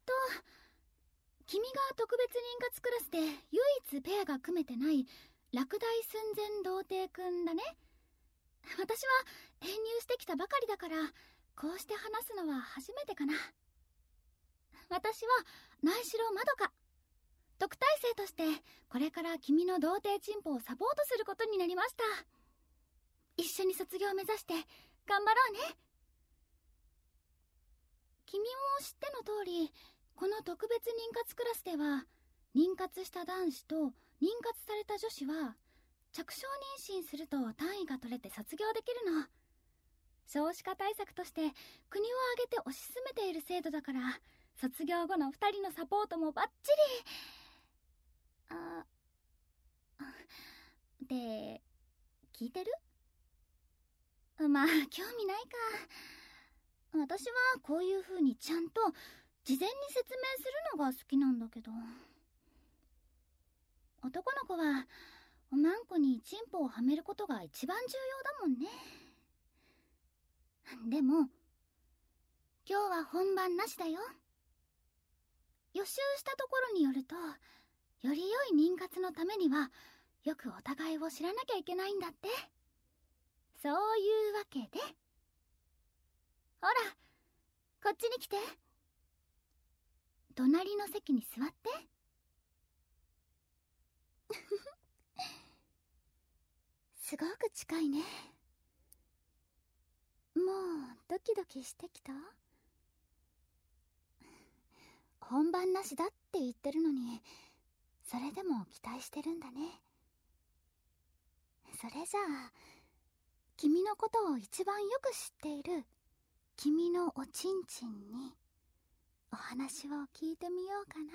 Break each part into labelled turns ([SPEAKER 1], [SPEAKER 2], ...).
[SPEAKER 1] 君が特別妊活クラスで唯一ペアが組めてない落第寸前童貞くんだね。私は編入してきたばかりだから、こうして話すのは初めてかな。私は苗代まどか、特待生としてこれから君の童貞チンポをサポートすることになりました。一緒に卒業を目指して頑張ろうね。君も知っての通り、この特別妊活クラスでは、妊活した男子と妊活された女子は着床妊娠すると単位が取れて卒業できるの。少子化対策として国を挙げて推し進めている制度だから、卒業後の2人のサポートもバッチリ。で、聞いてる？まあ興味ないか。私はこういう風にちゃんと事前に説明するのが好きなんだけど。男の子はおまんこにチンポをはめることが一番重要だもんね。でも今日は本番なしだよ。予習したところによると、より良い妊活のためにはよくお互いを知らなきゃいけないんだって。そういうわけで、ほらこっちに来て。隣の席に座って。すごく近いね。もうドキドキしてきた？本番なしだって言ってるのに、それでも期待してるんだね。それじゃあ、君のことを一番よく知っている君のおちんちんにお話を聞いてみようかな。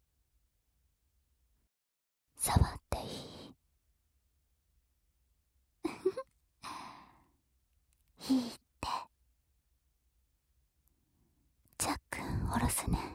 [SPEAKER 1] 触っていい？いいって。チャックン下ろすね。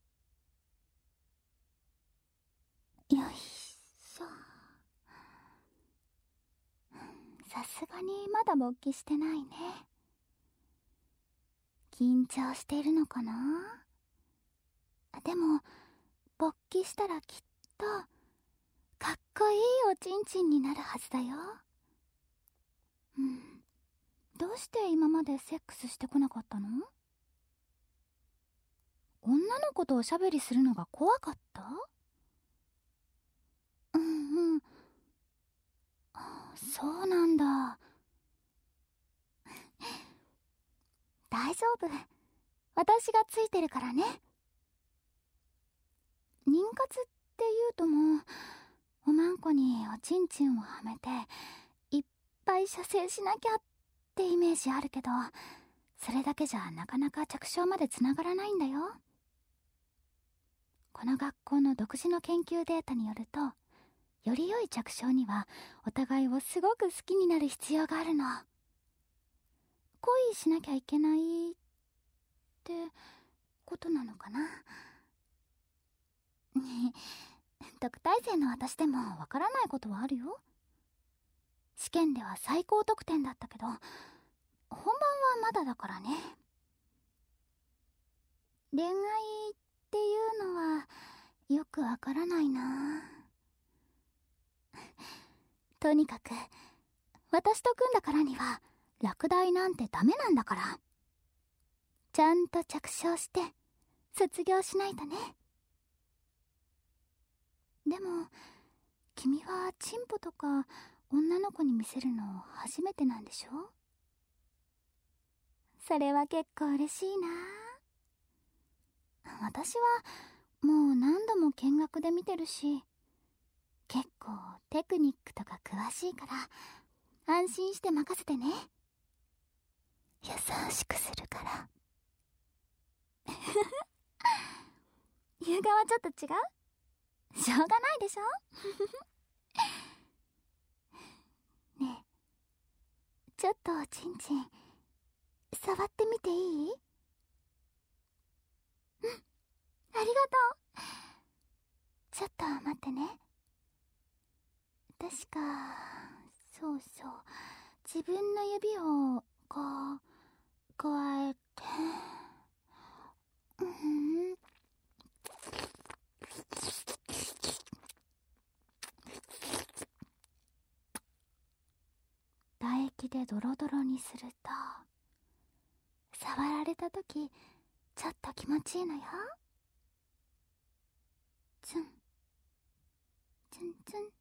[SPEAKER 1] よいしょ。さすがにまだ勃起してないね。緊張しているのかな？でも勃起したらきっとかっこいいおちんちんになるはずだよ。どうして今までセックスしてこなかったの？女の子とおしゃべりするのが怖かった？そうなんだ。大丈夫。私がついてるからね。妊活っていうともう、おまんこにおちんちんをはめていっぱい射精しなきゃってイメージあるけど、それだけじゃなかなか着床までつながらないんだよ。この学校の独自の研究データによると、より良い着床にはお互いをすごく好きになる必要があるの。恋しなきゃいけないってことなのかな。特待生の私でもわからないことはあるよ。試験では最高得点だったけど、本番はまだだからね。恋愛っていうのはよくわからないな。とにかく私と組んだからには落第なんてダメなんだから、ちゃんと着床して卒業しないとね。でも君はチンポとか女の子に見せるの初めてなんでしょ？それは結構嬉しいな。私はもう何度も見学で見てるし、結構テクニックとか詳しいから安心して任せてね。優しくするから。優雅はちょっと違う？しょうがないでしょ。ねえ、ちょっとおちんちん触ってみていい？ありがとう。ちょっと待ってね。確か、そうそう、自分の指をこう加えて、 でドロドロにすると、触られたときちょっと気持ちいいのよ。ツンツンツン、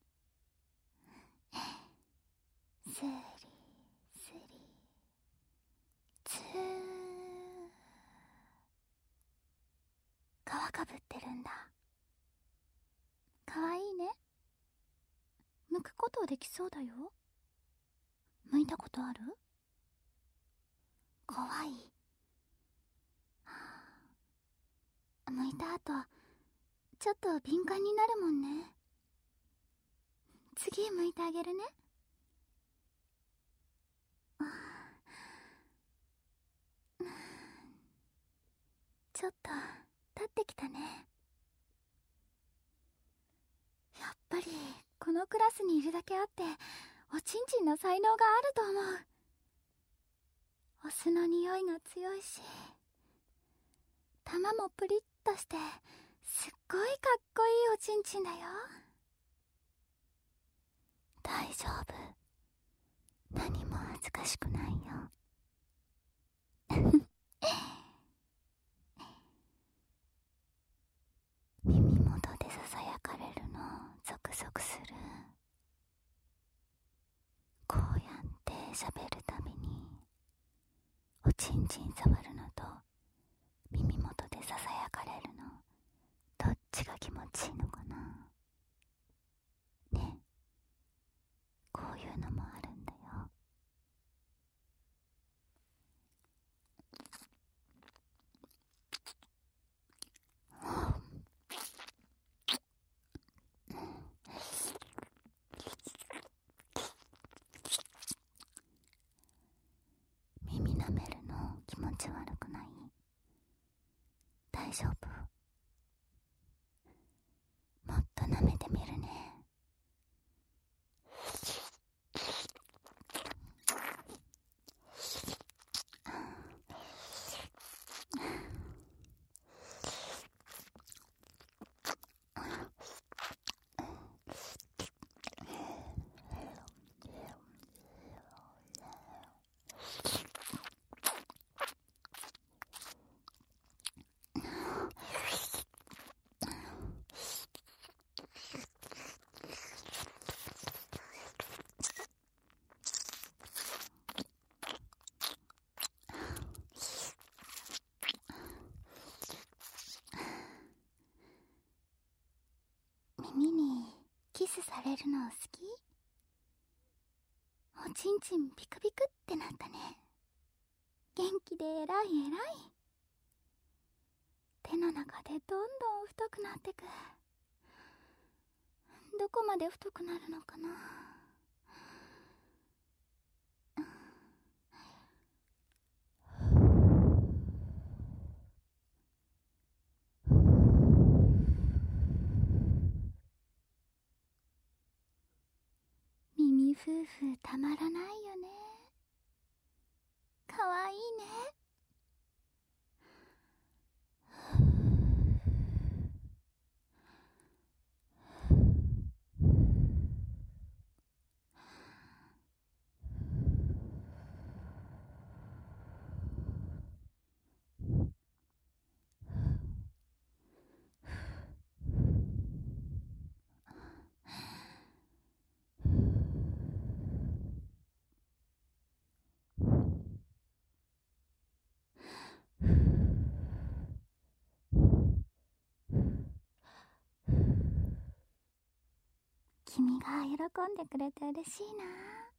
[SPEAKER 1] スリスリツー。皮かぶってるんだ。かわいいね。剥くことできそうだよ。剥いたことある？怖い。剥いた後ちょっと敏感になるもんね。次剥いてあげるね。ちょっと立ってきたね。やっぱりこのクラスにいるだけあっておちんちんの才能があると思う。お酢の匂いが強いし、玉もプリッとしてすっごいかっこいいおちんちんだよ。大丈夫、何も恥ずかしくないよ。耳元でささやかれるのゾクゾクする。こうやって喋るたびにおちんちん触るのと耳元でささやかれるの、どっちが気持ちいいのかなね。こういうのもあるんだよ。耳舐めるの気持ち悪くない？大丈夫？もっと舐めてみるね。耳にキスされるの好き？おちんちんピクピクってなったね。元気で偉い偉い。手の中でどんどん太くなってく。どこまで太くなるのかな。耳夫婦たまらないよね。かわいいね。君が喜んでくれて嬉しいな。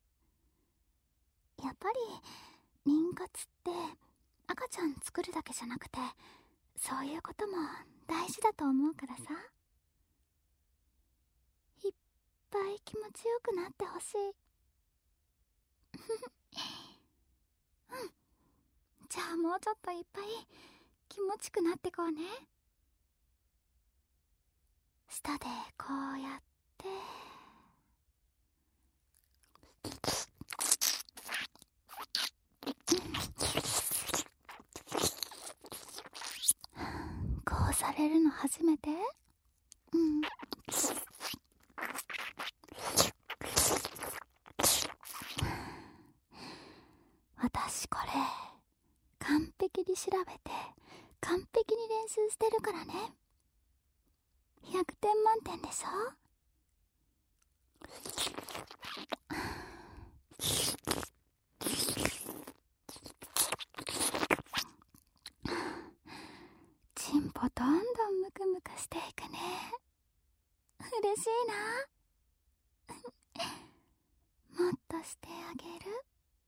[SPEAKER 1] やっぱり妊活って赤ちゃん作るだけじゃなくて、そういうことも大事だと思うからさ。いっぱい気持ちよくなってほしい。うん、じゃあもうちょっといっぱい気持ちくなってこうね。舌でこうやってこうされるの初めて？うん。 べて完璧に練習してるからね。100点満点でしょ。チンポどんどんムクムクしていくね。嬉しいな。もっとしてあげる。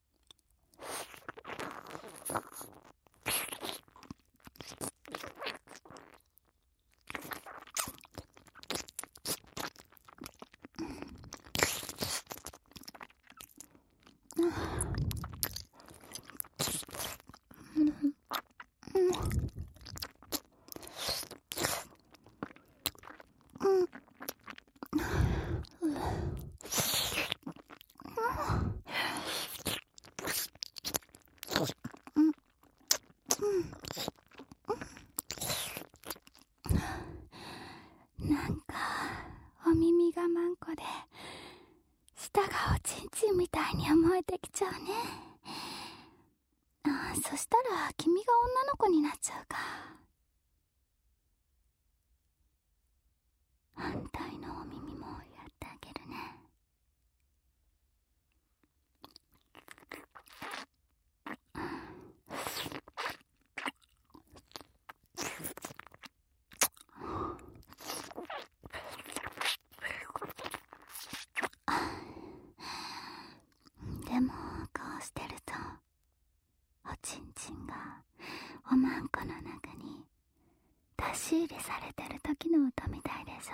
[SPEAKER 1] なんかお耳がマンコで舌がおちんちんみたいに思えてきちゃうね。そしたら君が女の子になっちゃうか。反対のお耳もやってあげるね。でもこうしてるとおちんちんがおまんこの中に出し入れされてる時の音みたいでしょ。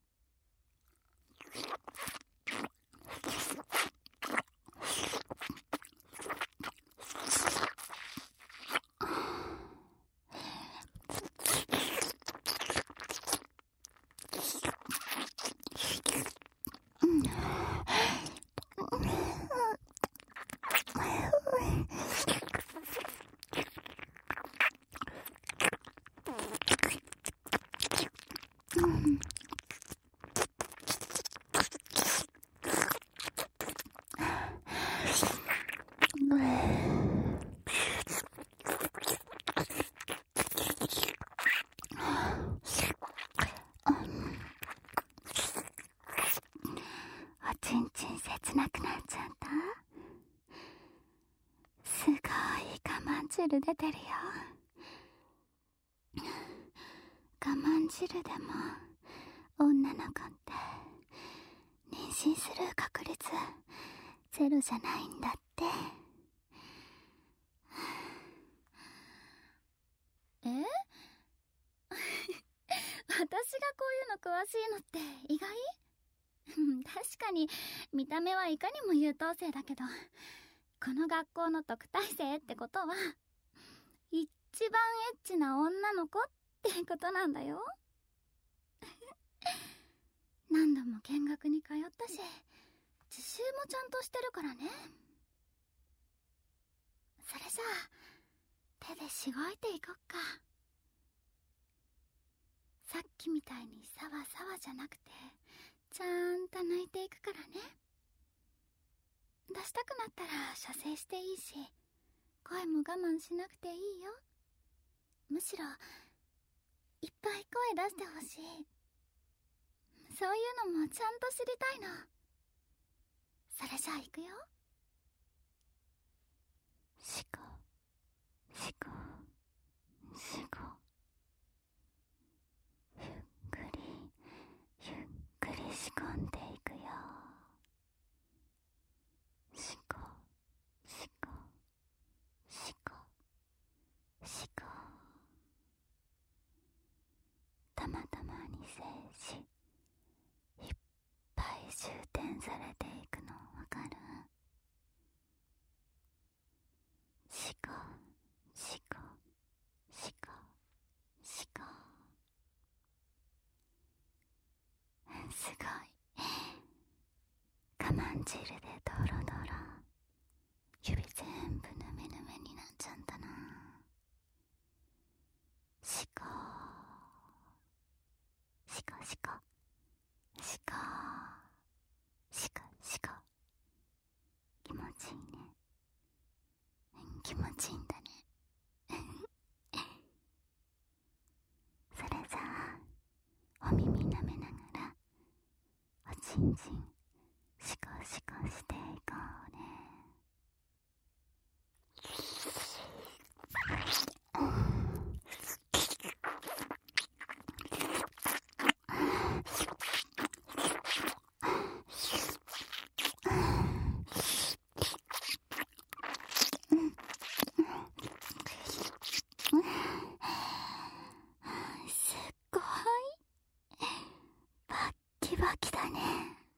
[SPEAKER 1] おちんちん切なくなっちゃった。すごい我慢汁出てるよ。我慢汁でも女の子って妊娠する確率ゼロじゃないんだって。私がこういうの詳しいのって意外？確かに見た目はいかにも優等生だけど、この学校の特待生ってことは一番エッチな女の子ってことなんだよ。何度も見学に通ったし自習もちゃんとしてるからね。それじゃあ手でしごいていこっか。さっきみたいにサワサワじゃなくてちゃんと抜いていくからね。出したくなったら射精していいし、声も我慢しなくていいよ。むしろいっぱい声出してほしい。そういうのもちゃんと知りたいの。それじゃあ行くよ。しこしこしこ、ゆっくりゆっくり仕込んでいくよ。しこしこしこしこ、たまたまに精子いっぱい充填されていくのわかる？しこしこしこしこ、すごい我慢汁でドロドロ、指全部ヌメヌメになっちゃったな。しこしこしこしこしこしこ、気持ちいいね。気持ちいいんだね。
[SPEAKER 2] ちんちんシコシコしていこうね。すっごいバッキバキだね。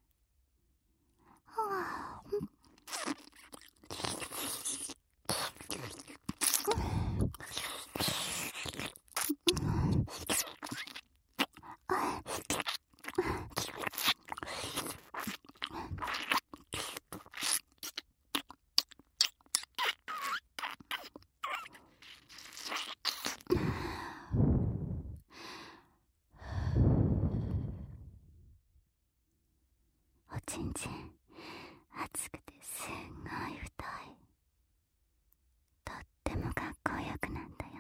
[SPEAKER 2] おちんちん熱くてすんごい太い。とってもかっこよくなったよ。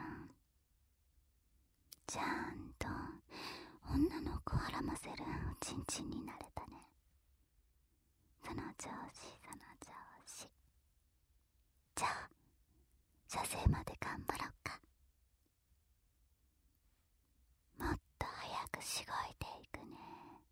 [SPEAKER 2] ちゃんと女の子をはらませるおちんちんになれたね。その調子その調子。じゃあ射精まで頑張ろうか。もっと早くしごいていくね。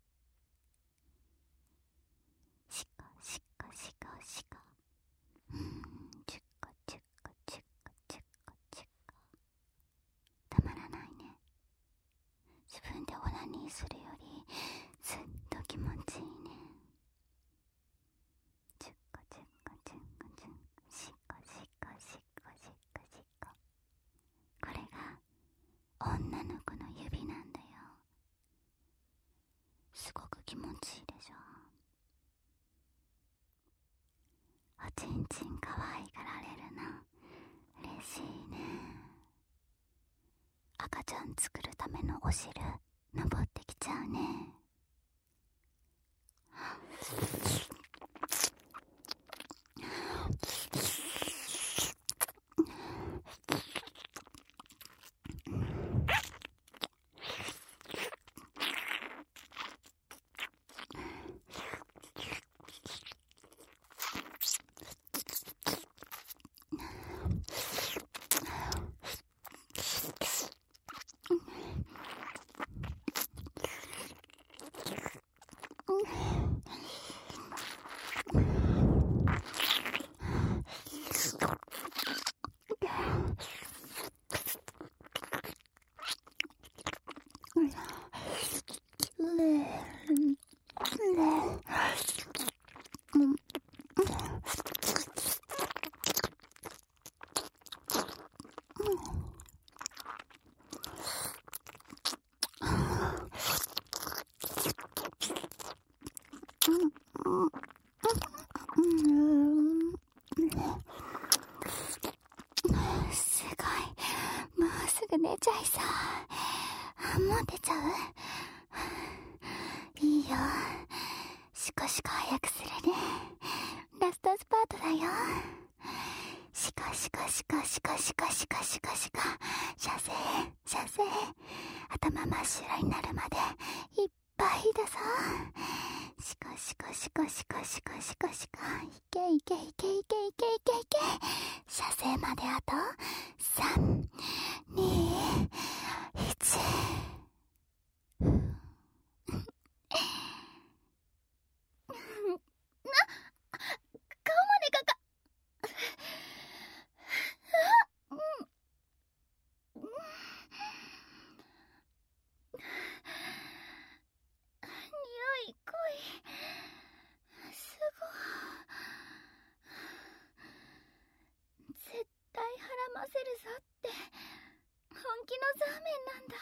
[SPEAKER 2] しこしこしこしこ。チュッコチュッコチュッコチュッコチュッコ。たまらないね。自分でオナニーするよりずっと気持ちいいね。チュッコチュッコチュッコチュッコしこしこしこしこしこ。これが女の子の指なんだよ。すごく気持ちいいでしょ。おちんちんかわいがられるの嬉しいね。赤ちゃん作るためのお汁登ってきちゃうね。すごい、もうすぐ寝ちゃいそう。もう出ちゃう？いいよ、シコシコ早くするね。ラストスパートだよ。シコシコシコシコシコシコシコシコ。射精射精。頭真っ白になるまでいっぱいだぞ。シコシコシコシコシコシコシコ。いけいけいけいけいけいけいけ。射精まであと3、2、1。顔まで匂い濃い。すごい。絶対はらませるぞって本気のザーメンなんだ。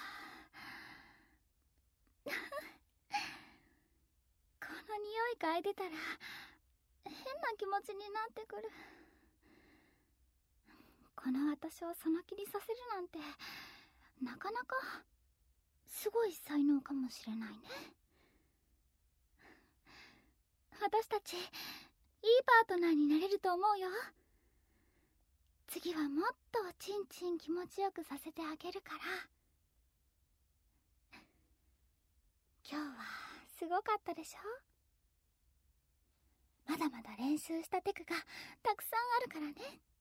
[SPEAKER 2] この匂い嗅いでたら変な気持ちになってくる。この私をその気にさせるなんてなかなかすごい才能かもしれないね。私たちいいパートナーになれると思うよ。次はもっとチンチン気持ちよくさせてあげるから。今日はすごかったでしょ？
[SPEAKER 1] まだまだ練習したテクがたくさんあるからね。